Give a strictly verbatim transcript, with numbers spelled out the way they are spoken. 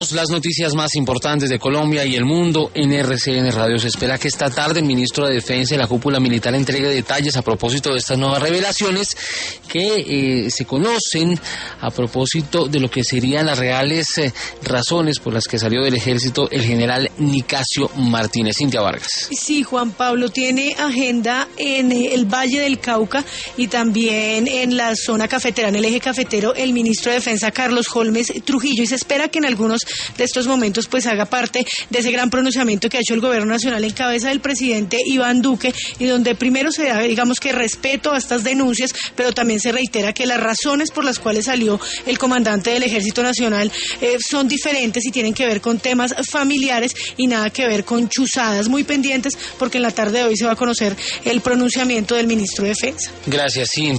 Las noticias más importantes de Colombia y el mundo en R C N Radio. Se espera que esta tarde el ministro de Defensa y la cúpula militar entregue detalles a propósito de estas nuevas revelaciones que eh, se conocen a propósito de lo que serían las reales eh, razones por las que salió del ejército el general Nicasio Martínez. Cintia Vargas. Sí, Juan Pablo, tiene agenda en el Valle del Cauca y también en la zona cafetera, en el eje cafetero, el ministro de Defensa Carlos Holmes Trujillo, y se espera que en algunos de estos momentos pues haga parte de ese gran pronunciamiento que ha hecho el gobierno nacional en cabeza del presidente Iván Duque, y donde primero se da, digamos, que respeto a estas denuncias, pero también se reitera que las razones por las cuales salió el comandante del Ejército Nacional eh, son diferentes y tienen que ver con temas familiares y nada que ver con chuzadas. Muy pendientes porque en la tarde de hoy se va a conocer el pronunciamiento del ministro de Defensa. Gracias, sí.